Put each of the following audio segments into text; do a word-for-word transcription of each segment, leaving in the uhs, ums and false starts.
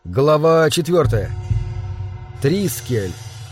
Глава четвертая. Трискель.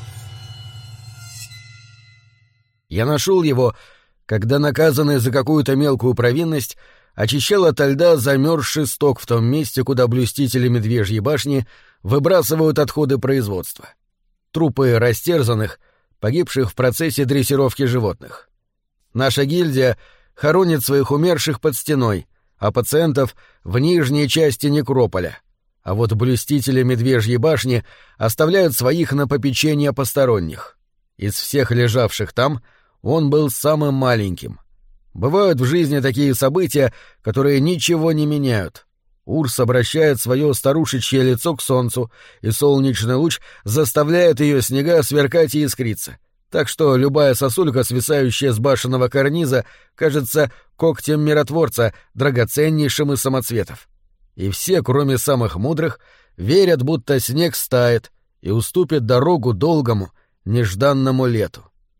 Я нашел его, когда наказанный за какую-то мелкую провинность очищал ото льда замерзший сток в том месте, куда блюстители Медвежьей башни выбрасывают отходы производства. Трупы растерзанных, погибших в процессе дрессировки животных. Наша гильдия хоронит своих умерших под стеной, а пациентов — в нижней части некрополя. А вот блюстители Медвежьей башни оставляют своих на попечение посторонних. Из всех лежавших там он был самым маленьким. Бывают в жизни такие события, которые ничего не меняют. Урс обращает свое старушечье лицо к солнцу, и солнечный луч заставляет ее снега сверкать и искриться. Так что любая сосулька, свисающая с башенного карниза, кажется когтем миротворца, драгоценнейшим из самоцветов. И все, кроме самых мудрых, верят, будто снег стает и уступит дорогу долгому, нежданному лету.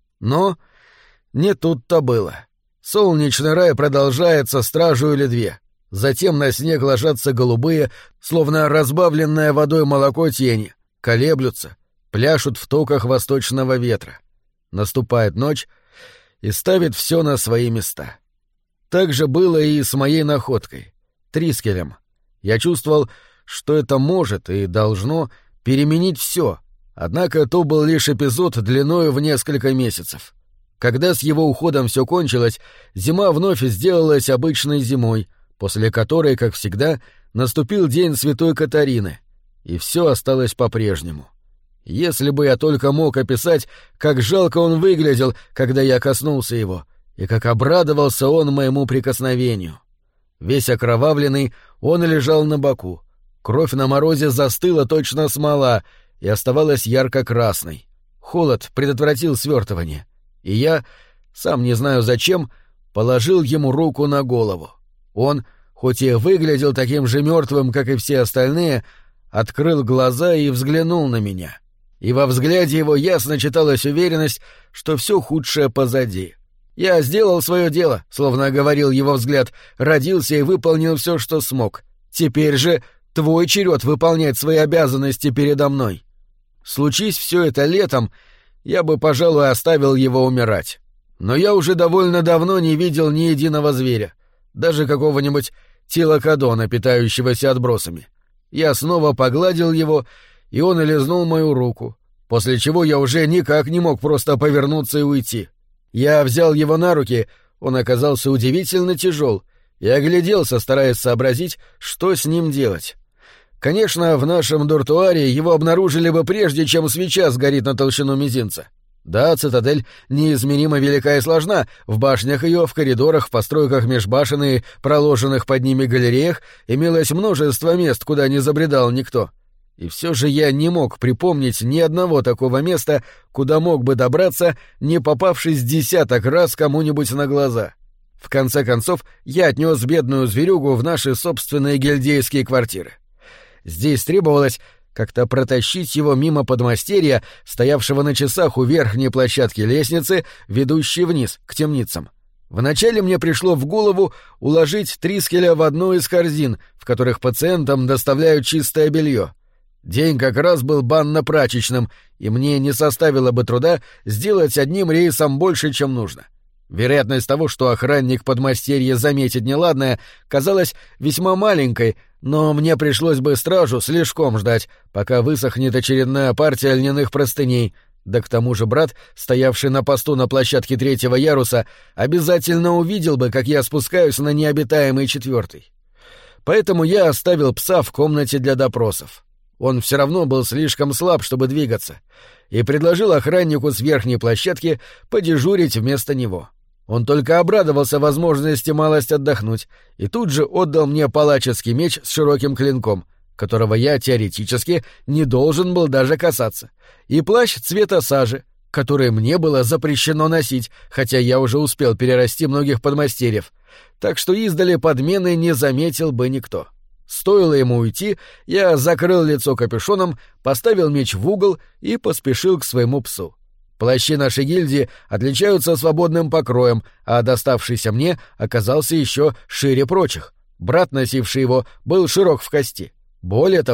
Но не тут-то было. Солнечный рай продолжается стражу или две. Затем на снег ложатся голубые, словно разбавленное водой молоко тени, колеблются, пляшут в токах восточного ветра. Наступает ночь и ставит все на свои места. Так же было и с моей находкой — Трискелем. Я чувствовал, что это может и должно переменить все, однако то был лишь эпизод длиною в несколько месяцев. Когда с его уходом все кончилось, зима вновь сделалась обычной зимой, после которой, как всегда, наступил день Святой Катарины, и все осталось по-прежнему. Если бы я только мог описать, как жалко он выглядел, когда я коснулся его, и как обрадовался он моему прикосновению. Весь окровавленный, он лежал на боку. Кровь на морозе застыла точно смола и оставалась ярко-красной. Холод предотвратил свертывание, и я, сам не знаю зачем, положил ему руку на голову. Он, хоть и выглядел таким же мертвым, как и все остальные, открыл глаза и взглянул на меня. И во взгляде его ясно читалась уверенность, что все худшее позади. «Я сделал свое дело», — словно говорил его взгляд, родился и выполнил все, что смог. «Теперь же твой черед выполнять свои обязанности передо мной». Случись все это летом, я бы, пожалуй, оставил его умирать. Но я уже довольно давно не видел ни единого зверя, даже какого-нибудь тилокодона, питающегося отбросами. Я снова погладил его, и он лизнул мою руку, после чего я уже никак не мог просто повернуться и уйти. Я взял его на руки, он оказался удивительно тяжел, и огляделся, стараясь сообразить, что с ним делать. Конечно, в нашем дуртуаре его обнаружили бы прежде, чем свеча сгорит на толщину мизинца. Да, цитадель неизмеримо велика и сложна, в башнях ее, в коридорах, в постройках межбашен и проложенных под ними галереях имелось множество мест, куда не забредал никто. И все же я не мог припомнить ни одного такого места, куда мог бы добраться, не попавшись десяток раз кому-нибудь на глаза. В конце концов, я отнес бедную зверюгу в наши собственные гильдейские квартиры. Здесь требовалось как-то протащить его мимо подмастерья, стоявшего на часах у верхней площадки лестницы, ведущей вниз, к темницам. Вначале мне пришло в голову уложить Трискеля в одну из корзин, в которых пациентам доставляют чистое белье. День как раз был банно-прачечным, и мне не составило бы труда сделать одним рейсом больше, чем нужно. Вероятность того, что охранник подмастерья заметит неладное, казалась весьма маленькой, но мне пришлось бы стражу слишком ждать, пока высохнет очередная партия льняных простыней, да к тому же брат, стоявший на посту на площадке третьего яруса, обязательно увидел бы, как я спускаюсь на необитаемый четвертый. Поэтому я оставил пса в комнате для допросов. Он все равно был слишком слаб, чтобы двигаться, и предложил охраннику с верхней площадки подежурить вместо него. Он только обрадовался возможности малость отдохнуть и тут же отдал мне палаческий меч с широким клинком, которого я теоретически не должен был даже касаться, и плащ цвета сажи, который мне было запрещено носить, хотя я уже успел перерасти многих подмастерьев, так что издали подмены не заметил бы никто. Стоило ему уйти, я закрыл лицо капюшоном, поставил меч в угол и поспешил к своему псу. Плащи нашей гильдии отличаются свободным покроем, а доставшийся мне оказался еще шире прочих. Брат, носивший его, был широк в кости. Более того,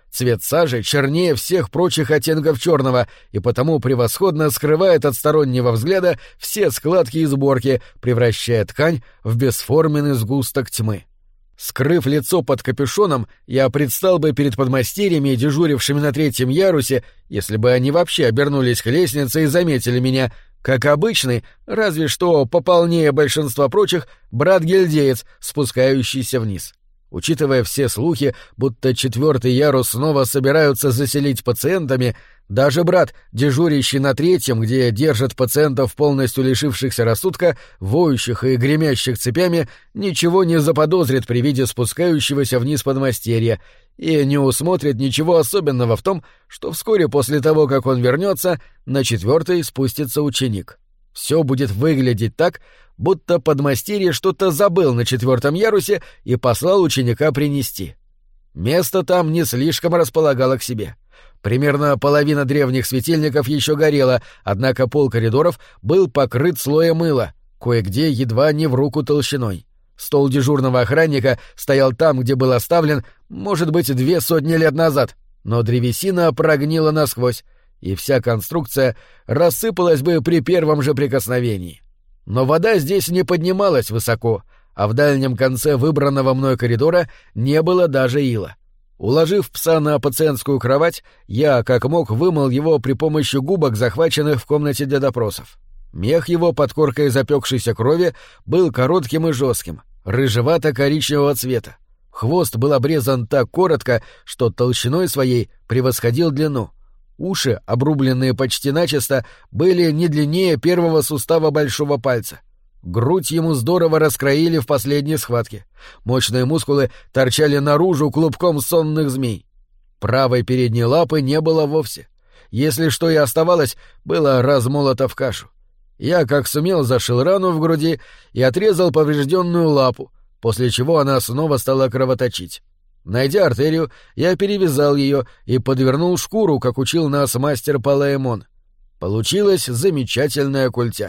Цвет сажи чернее всех прочих оттенков черного и потому превосходно скрывает от стороннего взгляда все складки и сборки, превращая ткань в бесформенный сгусток тьмы. Скрыв лицо под капюшоном, я предстал бы перед подмастерьями, дежурившими на третьем ярусе, если бы они вообще обернулись к лестнице и заметили меня, как обычный, разве что пополнее большинства прочих, брат-гильдеец, спускающийся вниз. Учитывая все слухи, будто четвертый ярус снова собираются заселить пациентами, даже брат, дежурящий на третьем, где держат пациентов, полностью лишившихся рассудка, воющих и гремящих цепями, ничего не заподозрит при виде спускающегося вниз подмастерья и не усмотрит ничего особенного в том, что вскоре после того, как он вернется, на четвертый спустится ученик. Все будет выглядеть так, будто подмастерье что-то забыл на четвертом ярусе и послал ученика принести. Место там не слишком располагало к себе. Примерно половина древних светильников еще горела, однако пол коридоров был покрыт слоем мыла, кое-где едва не в руку толщиной. Стол дежурного охранника стоял там, где был оставлен, может быть, две сотни лет назад, но древесина прогнила насквозь, и вся конструкция рассыпалась бы при первом же прикосновении. Но вода здесь не поднималась высоко, а в дальнем конце выбранного мной коридора не было даже ила. Уложив пса на пациентскую кровать, я, как мог, вымыл его при помощи губок, захваченных в комнате для допросов. Мех его под коркой запекшейся крови был коротким и жестким, рыжевато-коричневого цвета. Хвост был обрезан так коротко, что толщиной своей превосходил длину. Уши, обрубленные почти начисто, были не длиннее первого сустава большого пальца. Грудь ему здорово раскроили в последней схватке. Мощные мускулы торчали наружу клубком сонных змей. Правой передней лапы не было вовсе. Если что и оставалось, было размолото в кашу. Я, как сумел, зашил рану в груди и отрезал поврежденную лапу, после чего она снова стала кровоточить. Найдя артерию, я перевязал ее и подвернул шкуру, как учил нас мастер Палаэмон. Получилась замечательная культя.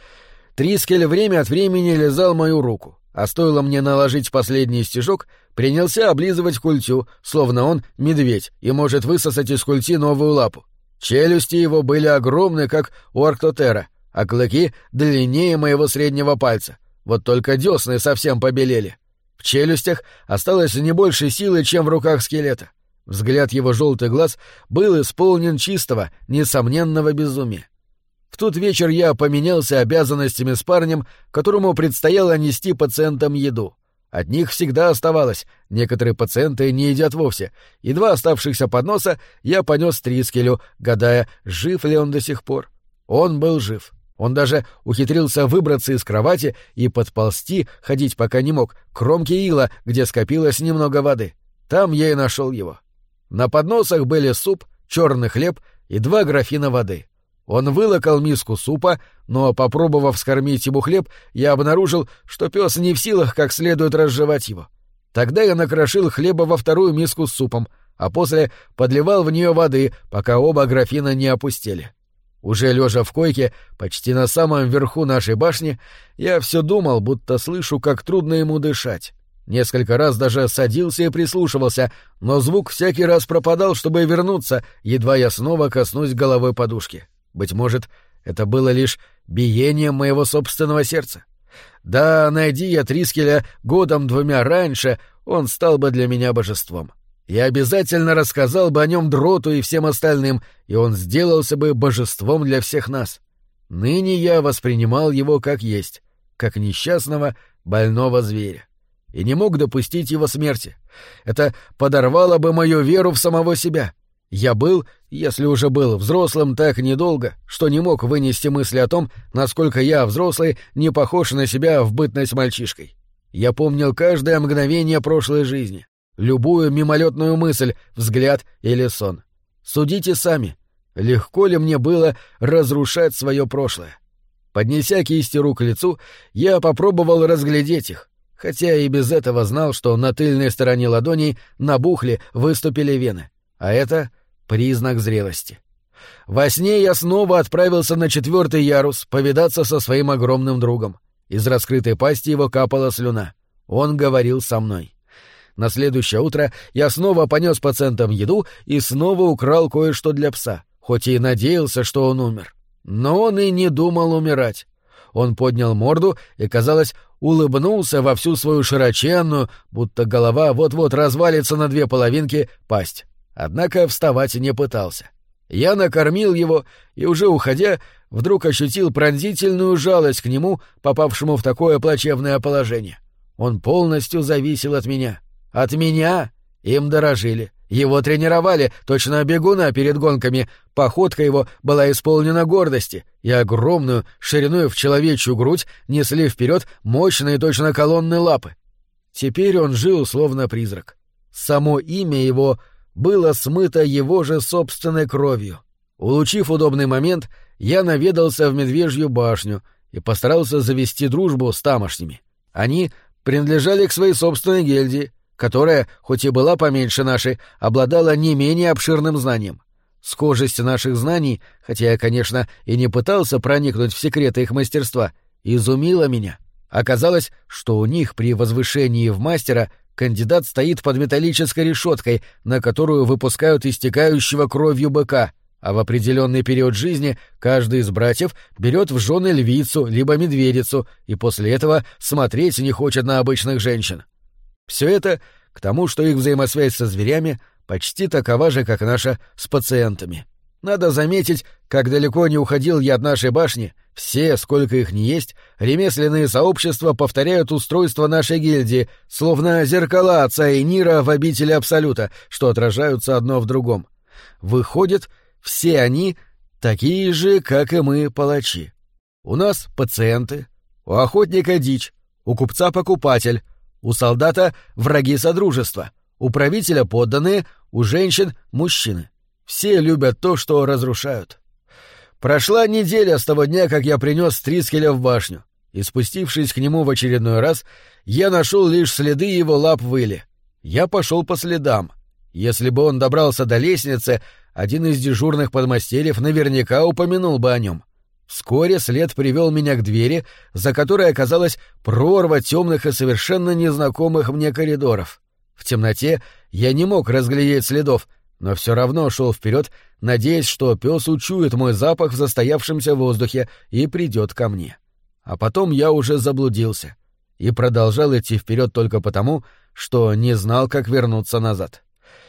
Трискель время от времени лизал мою руку, а стоило мне наложить последний стежок, принялся облизывать культю, словно он медведь и может высосать из культи новую лапу. Челюсти его были огромны, как у Арктотера, а клыки длиннее моего среднего пальца. Вот только десны совсем побелели. В челюстях осталось не больше силы, чем в руках скелета. Взгляд его желтых глаз был исполнен чистого, несомненного безумия. В тот вечер я поменялся обязанностями с парнем, которому предстояло нести пациентам еду. От них всегда оставалось, некоторые пациенты не едят вовсе, и два оставшихся подноса я понес Трискелю, гадая, жив ли он до сих пор. Он был жив. Он даже ухитрился выбраться из кровати и подползти, ходить пока не мог, к кромке ила, где скопилось немного воды. Там я и нашел его. На подносах были суп, черный хлеб и два графина воды. Он вылокал миску супа, но, попробовав скормить ему хлеб, я обнаружил, что пес не в силах как следует разжевать его. Тогда я накрошил хлеба во вторую миску с супом, а после подливал в нее воды, пока оба графина не опустели. Уже лежа в койке, почти на самом верху нашей башни, я все думал, будто слышу, как трудно ему дышать. Несколько раз даже садился и прислушивался, но звук всякий раз пропадал, чтобы вернуться, едва я снова коснусь головой подушки. Быть может, это было лишь биением моего собственного сердца. Да, найди я Трискеля годом-двумя раньше, он стал бы для меня божеством. Я обязательно рассказал бы о нем Дроту и всем остальным, и он сделался бы божеством для всех нас. Ныне я воспринимал его как есть, как несчастного, больного зверя, и не мог допустить его смерти. Это подорвало бы мою веру в самого себя. Я был, если уже был, взрослым так недолго, что не мог вынести мысли о том, насколько я, взрослый, не похож на себя в бытность мальчишкой. Я помнил каждое мгновение прошлой жизни, любую мимолетную мысль, взгляд или сон. Судите сами, легко ли мне было разрушать свое прошлое. Поднеся кисти рук к лицу, я попробовал разглядеть их, хотя и без этого знал, что на тыльной стороне ладоней набухли, выступили вены, а это признак зрелости. Во сне я снова отправился на четвертый ярус повидаться со своим огромным другом. Из раскрытой пасти его капала слюна. Он говорил со мной. На следующее утро я снова понес пациентам еду и снова украл кое-что для пса, хоть и надеялся, что он умер. Но он и не думал умирать. Он поднял морду и, казалось, улыбнулся во всю свою широченную, будто голова вот-вот развалится на две половинки, пасть. Однако вставать не пытался. Я накормил его и, уже уходя, вдруг ощутил пронзительную жалость к нему, попавшему в такое плачевное положение. Он полностью зависел от меня. От меня им дорожили. Его тренировали, точно бегуна перед гонками. Походка его была исполнена гордости, и огромную, шириной в человечью грудь, несли вперед мощные точно колонны лапы. Теперь он жил словно призрак. Само имя его было смыто его же собственной кровью. Улучив удобный момент, я наведался в Медвежью башню и постарался завести дружбу с тамошними. Они принадлежали к своей собственной гильдии, которая, хоть и была поменьше нашей, обладала не менее обширным знанием. Схожесть наших знаний, хотя я, конечно, и не пытался проникнуть в секреты их мастерства, изумила меня. Оказалось, что у них при возвышении в мастера кандидат стоит под металлической решеткой, на которую выпускают истекающего кровью быка, а в определенный период жизни каждый из братьев берет в жены львицу либо медведицу и после этого смотреть не хочет на обычных женщин. Все это к тому, что их взаимосвязь со зверями почти такова же, как наша с пациентами. Надо заметить, как далеко не уходил я от нашей башни, все, сколько их ни есть, ремесленные сообщества повторяют устройство нашей гильдии, словно зеркала отца и Нира в обители Абсолюта, что отражаются одно в другом. Выходит, все они такие же, как и мы, палачи. У нас пациенты, у охотника дичь, у купца покупатель, у солдата враги содружества, у правителя подданные, у женщин мужчины. Все любят то, что разрушают. Прошла неделя с того дня, как я принес Трискеля в башню, и, спустившись к нему в очередной раз, я нашел лишь следы его лап в иле. Я пошел по следам. Если бы он добрался до лестницы, один из дежурных подмастерьев наверняка упомянул бы о нем. Вскоре след привел меня к двери, за которой оказалась прорва темных и совершенно незнакомых мне коридоров. В темноте я не мог разглядеть следов, но все равно шел вперед, надеясь, что пес учует мой запах в застоявшемся воздухе и придет ко мне. А потом я уже заблудился и продолжал идти вперед только потому, что не знал, как вернуться назад.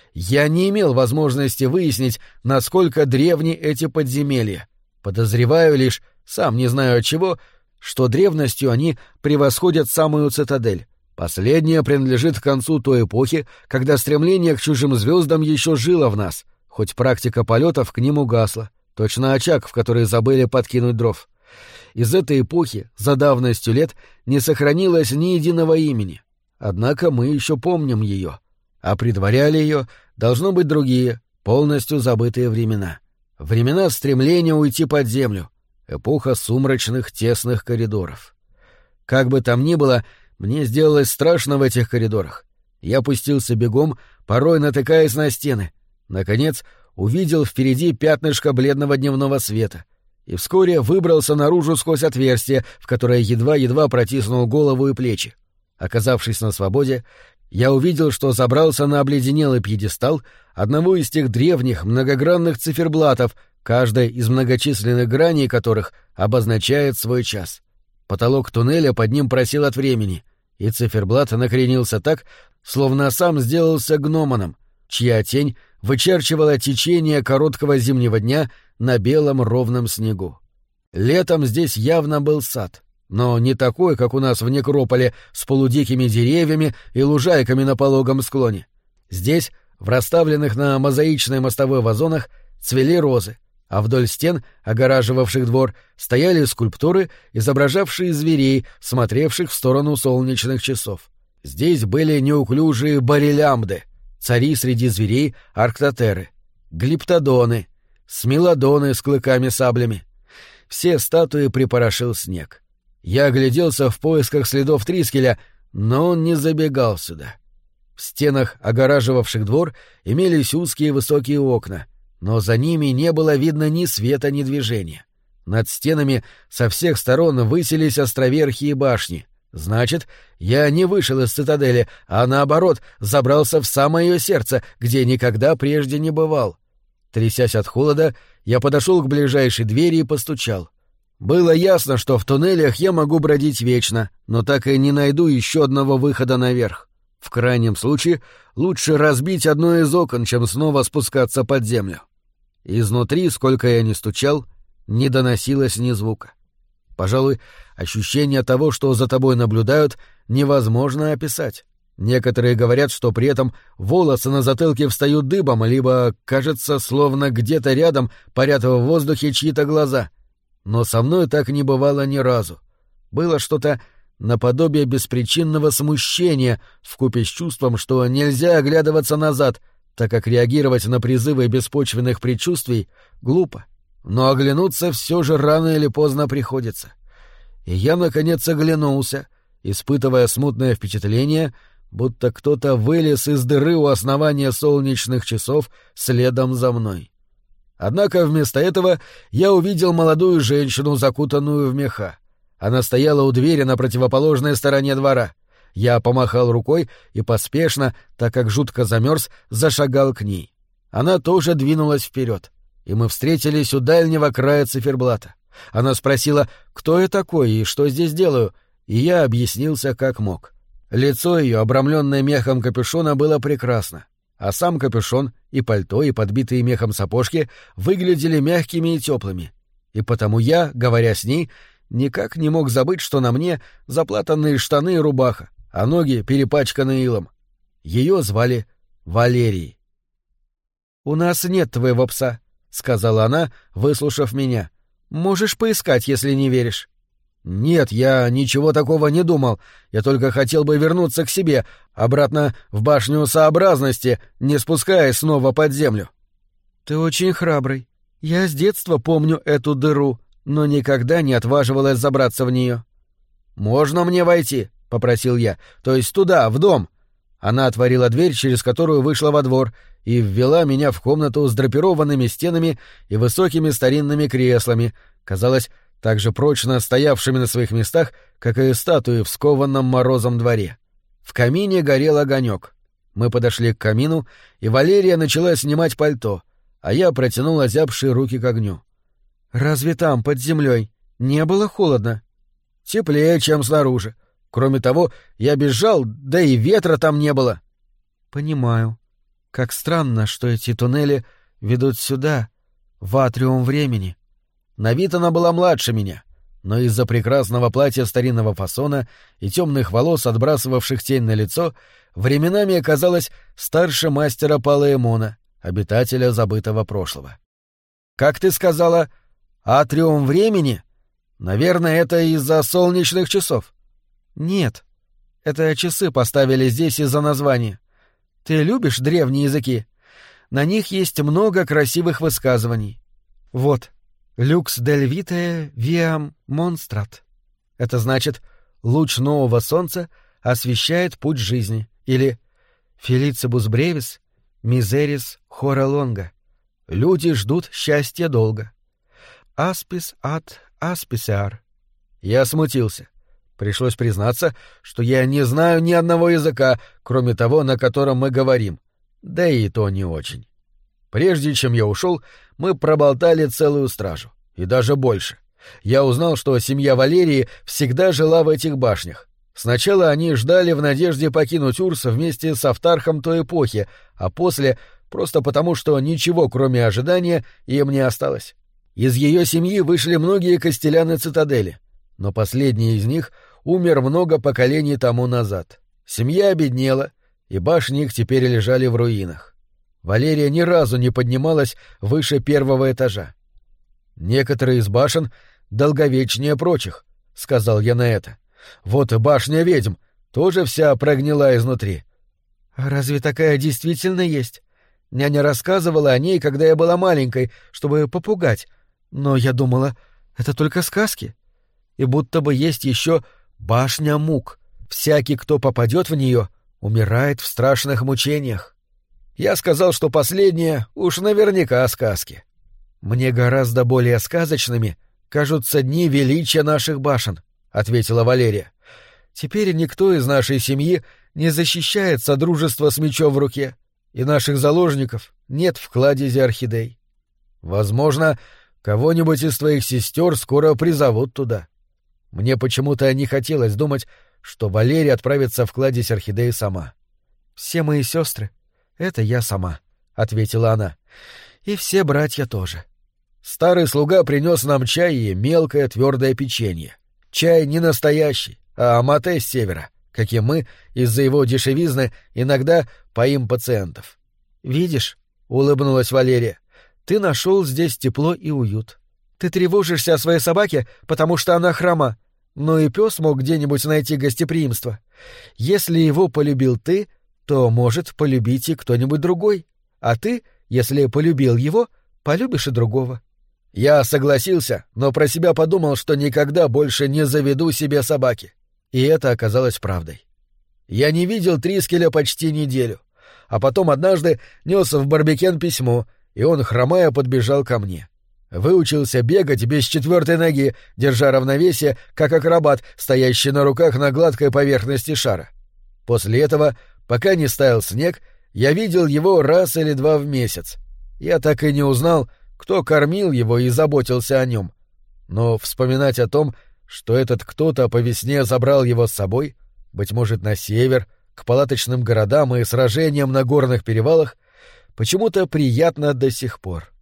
Я не имел возможности выяснить, насколько древни эти подземелья. Подозреваю лишь, сам не знаю от чего, что древностью они превосходят самую цитадель. Последняя принадлежит к концу той эпохи, когда стремление к чужим звездам еще жило в нас, хоть практика полетов к ним угасла, точно очаг, в который забыли подкинуть дров. Из этой эпохи за давностью лет не сохранилось ни единого имени, однако мы еще помним ее, а предваряли ее, должно быть, другие, полностью забытые времена. Времена стремления уйти под землю, эпоха сумрачных тесных коридоров. Как бы там ни было, мне сделалось страшно в этих коридорах. Я пустился бегом, порой натыкаясь на стены. Наконец, увидел впереди пятнышко бледного дневного света и вскоре выбрался наружу сквозь отверстие, в которое едва-едва протиснул голову и плечи. Оказавшись на свободе, я увидел, что забрался на обледенелый пьедестал одного из тех древних многогранных циферблатов, каждая из многочисленных граней которых обозначает свой час. Потолок туннеля под ним просел от времени, и циферблат накренился так, словно сам сделался гномоном, чья тень вычерчивала течение короткого зимнего дня на белом ровном снегу. Летом здесь явно был сад, но не такой, как у нас в Некрополе, с полудикими деревьями и лужайками на пологом склоне. Здесь, в расставленных на мозаичной мостовой вазонах, цвели розы, а вдоль стен, огораживавших двор, стояли скульптуры, изображавшие зверей, смотревших в сторону солнечных часов. Здесь были неуклюжие барелямды, цари среди зверей арктотеры, глиптодоны, смелодоны с клыками-саблями. Все статуи припорошил снег. Я огляделся в поисках следов Трискеля, но он не забегал сюда. В стенах, огораживавших двор, имелись узкие высокие окна, но за ними не было видно ни света, ни движения. Над стенами со всех сторон высились островерхие башни, Значит, я не вышел из цитадели, а наоборот, забрался в самое ее сердце, где никогда прежде не бывал. Трясясь от холода, я подошел к ближайшей двери и постучал. Было ясно, что в туннелях я могу бродить вечно, но так и не найду еще одного выхода наверх. В крайнем случае, лучше разбить одно из окон, чем снова спускаться под землю. Изнутри, сколько я ни стучал, не доносилось ни звука. Пожалуй, ощущение того, что за тобой наблюдают, невозможно описать. Некоторые говорят, что при этом волосы на затылке встают дыбом, либо кажется, словно где-то рядом парят в воздухе чьи-то глаза. Но со мной так не бывало ни разу. Было что-то наподобие беспричинного смущения вкупе с чувством, что нельзя оглядываться назад, так как реагировать на призывы беспочвенных предчувствий глупо. Но оглянуться все же рано или поздно приходится. И я, наконец, оглянулся, испытывая смутное впечатление, будто кто-то вылез из дыры у основания солнечных часов следом за мной. Однако вместо этого я увидел молодую женщину, закутанную в меха. Она стояла у двери на противоположной стороне двора. Я помахал рукой и поспешно, так как жутко замерз, зашагал к ней. Она тоже двинулась вперед, и мы встретились у дальнего края циферблата. Она спросила, кто я такой и что здесь делаю, и я объяснился как мог. Лицо ее, обрамленное мехом капюшона, было прекрасно, а сам капюшон и пальто, и подбитые мехом сапожки выглядели мягкими и теплыми. И потому я, говоря с ней, никак не мог забыть, что на мне заплатанные штаны и рубаха, а ноги перепачканы илом. Ее звали Валерией. «У нас нет твоего пса», — сказала она, выслушав меня. «Можешь поискать, если не веришь». «Нет, я ничего такого не думал. Я только хотел бы вернуться к себе, обратно в башню сообразности, не спускаясь снова под землю». «Ты очень храбрый. Я с детства помню эту дыру, но никогда не отваживалась забраться в нее». «Можно мне войти?» — попросил я. «То есть туда, в дом». Она отворила дверь, через которую вышла во двор, и ввела меня в комнату с драпированными стенами и высокими старинными креслами, казалось, так же прочно стоявшими на своих местах, как и статуи в скованном морозом дворе. В камине горел огонек. Мы подошли к камину, и Валерия начала снимать пальто, а я протянул озябшие руки к огню. «Разве там, под землей, не было холодно?» «Теплее, чем снаружи. Кроме того, я бежал, да и ветра там не было». «Понимаю. Как странно, что эти туннели ведут сюда, в атриум времени». На вид она была младше меня, но из-за прекрасного платья старинного фасона и темных волос, отбрасывавших тень на лицо, временами оказалась старше мастера Палаэмона, обитателя забытого прошлого. «Как ты сказала, атриум времени? Наверное, это из-за солнечных часов». «Нет, это часы поставили здесь из-за названия. Ты любишь древние языки? На них есть много красивых высказываний. Вот, «Люкс дель витае виам монстрат». Это значит «луч нового солнца освещает путь жизни» или «Фелицибус бревис мизерис хора лонга». «Люди ждут счастья долго». «Аспис ад асписиар». Я смутился. Пришлось признаться, что я не знаю ни одного языка, кроме того, на котором мы говорим. Да и то не очень. Прежде чем я ушел, мы проболтали целую стражу. И даже больше. Я узнал, что семья Валерии всегда жила в этих башнях. Сначала они ждали в надежде покинуть Урс вместе с Автархом той эпохи, а после — просто потому, что ничего, кроме ожидания, им не осталось. Из ее семьи вышли многие костеляны цитадели, но последний из них умер много поколений тому назад. Семья обеднела, и башни их теперь лежали в руинах. Валерия ни разу не поднималась выше первого этажа. «Некоторые из башен долговечнее прочих», — сказал я на это. «Вот и башня ведьм, тоже вся прогнила изнутри». «А разве такая действительно есть? Няня рассказывала о ней, когда я была маленькой, чтобы попугать, но я думала, это только сказки. И будто бы есть еще башня мук. Всякий, кто попадет в нее, умирает в страшных мучениях». Я сказал, что последнее уж наверняка сказки. «Мне гораздо более сказочными кажутся дни величия наших башен», — ответила Валерия. Теперь никто из нашей семьи не защищает содружество с мечом в руке, и наших заложников нет в кладезе орхидей. Возможно, кого-нибудь из твоих сестер скоро призовут туда. Мне почему-то не хотелось думать, что Валерия отправится в кладезь орхидей сама. «Все мои сестры — это я сама», — ответила она. «И все братья тоже». Старый слуга принес нам чай и мелкое твердое печенье. Чай не настоящий, а амате с севера, каким мы, из-за его дешевизны, иногда поим пациентов. «Видишь», — улыбнулась Валерия, — «ты нашел здесь тепло и уют. Ты тревожишься о своей собаке, потому что она хрома, но и пес мог где-нибудь найти гостеприимство. Если его полюбил ты, то может полюбить и кто-нибудь другой, а ты, если полюбил его, полюбишь и другого». Я согласился, но про себя подумал, что никогда больше не заведу себе собаки. И это оказалось правдой. Я не видел Трискеля почти неделю, а потом однажды нес в Барбекен письмо, и он, хромая, подбежал ко мне. Выучился бегать без четвертой ноги, держа равновесие, как акробат, стоящий на руках на гладкой поверхности шара. После этого, пока не стаял снег, я видел его раз или два в месяц. Я так и не узнал, кто кормил его и заботился о нем. Но вспоминать о том, что этот кто-то по весне забрал его с собой, быть может, на север, к палаточным городам и сражениям на горных перевалах, почему-то приятно до сих пор.